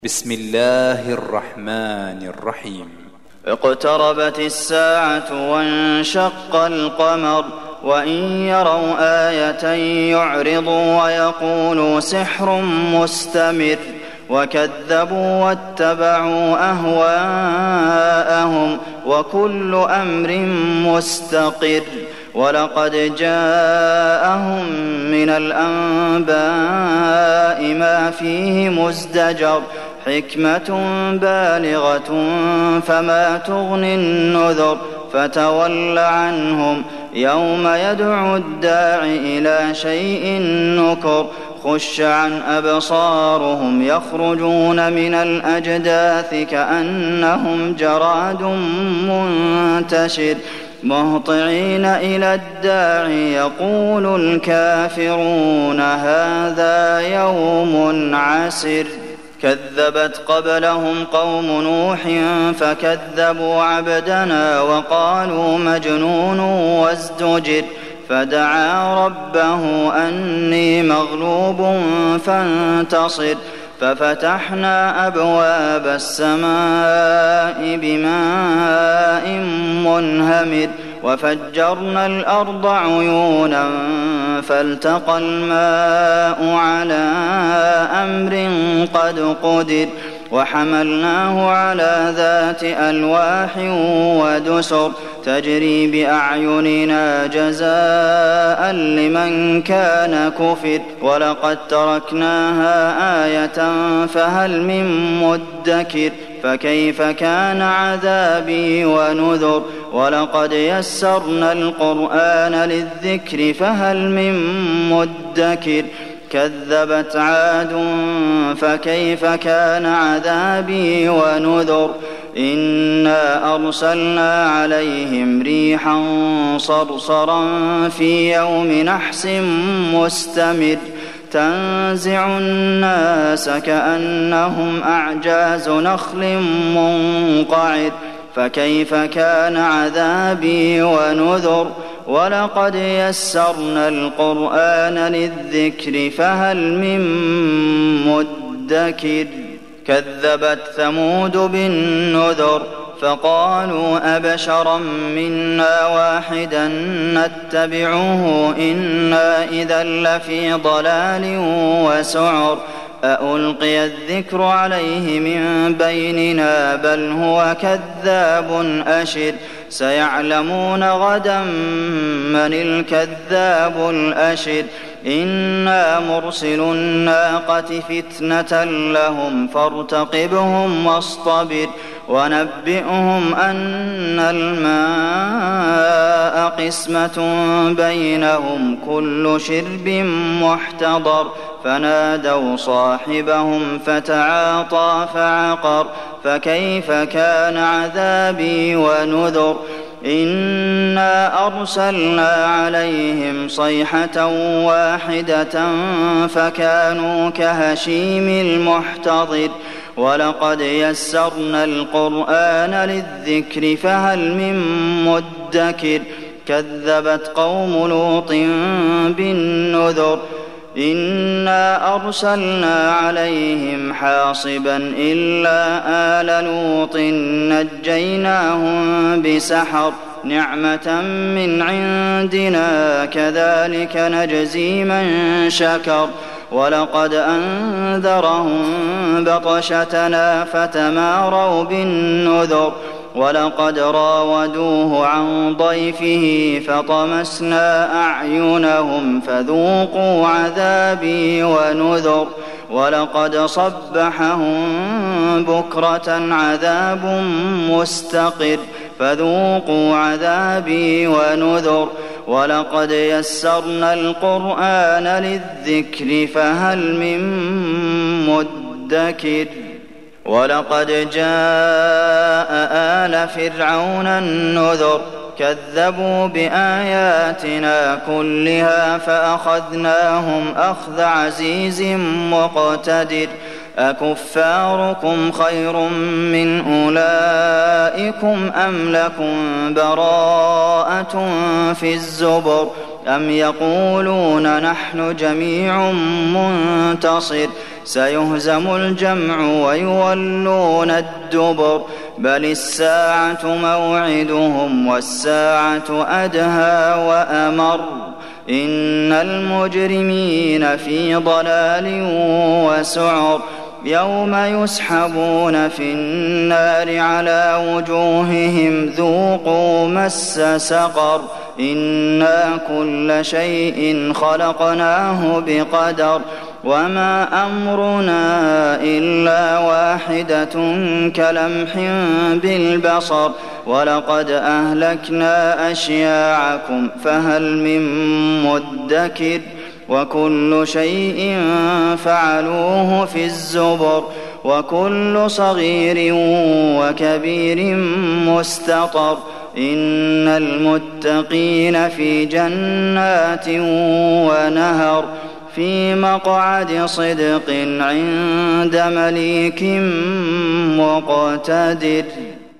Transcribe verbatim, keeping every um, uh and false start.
بسم الله الرحمن الرحيم. اقتربت الساعة وانشق القمر وإن يروا آية يعرضوا ويقولوا سحر مستمر وكذبوا واتبعوا أهواءهم وكل أمر مستقر ولقد جاءهم من الأنباء ما فيه مزدجر حكمة بالغة فما تغني النذر فتول عنهم يوم يدعو الداع إلى شيء نكر خش عن أبصارهم يخرجون من الأجداث كأنهم جراد منتشر مهطعين إلى الداع يقول الكافرون هذا يوم عسر كذبت قبلهم قوم نوح فكذبوا عبدنا وقالوا مجنون وازدجر فدعا ربه أني مغلوب فانتصر ففتحنا أبواب السماء بماء منهمر وفجرنا الأرض عيونا فالتقى الماء على أمر قد قدر وحملناه على ذات ألواح ودسر تجري بأعيننا جزاء لمن كان كفر ولقد تركناها آية فهل من مدكر فكيف كان عذابي ونذر ولقد يسرنا القرآن للذكر فهل من مدكر كذبت عاد فكيف كان عذابي ونذر إنا أرسلنا عليهم ريحا صرصرا في يوم نحس مستمر تنزع الناس كأنهم أعجاز نخل منقعر فكيف كان عذابي ونذر ولقد يسرنا القرآن للذكر فهل من مدكر كذبت ثمود بالنذر فقالوا أبشرا منا واحدا نتبعه إنا إذا لفي ضلال وسعر أألقي الذكر عليه من بيننا بل هو كذاب أشر سيعلمون غدا من الكذاب الأشر إنا مرسل الناقة فتنة لهم فارتقبهم واصطبر ونبئهم أن الماء قسمة بينهم كل شرب محتضر فنادوا صاحبهم فتعاطى فعقر فكيف كان عذابي ونذر إنا أرسلنا عليهم صيحة واحدة فكانوا كهشيم المحتضر ولقد يسرنا القرآن للذكر فهل من مدكر كذبت قوم لوط بالنذر إنا أرسلنا عليهم حاصبا إلا آل لوط نجيناهم بسحر نعمة من عندنا كذلك نجزي من شكر ولقد أنذرهم بطشتنا فتماروا بالنذر ولقد راودوه عن ضيفه فطمسنا أعينهم فذوقوا عذابي ونذر ولقد صبحهم بكرة عذاب مستقر فذوقوا عذابي ونذر ولقد يسرنا القرآن للذكر فهل من مدكر ولقد جاء آل فرعون النذر كذبوا بآياتنا كلها فأخذناهم أخذ عزيز مقتدر أكفاركم خير من أولئكم أم لكم براءة في الزبر أم يقولون نحن جميع منتصر سيهزم الجمع ويولون الدبر بل الساعة موعدهم والساعة أدهى وأمر إن المجرمين في ضلال وسعر يوم يسحبون في النار على وجوههم ذوقوا مس سقر إنا كل شيء خلقناه بقدر وما أمرنا إلا واحدة كلمح بالبصر ولقد أهلكنا أشياعكم فهل من مدكر وكل شيء فعلوه في الزبر وكل صغير وكبير مستطر إن المتقين في جنات ونهر في مقعد صدق عند مليك مقتدر.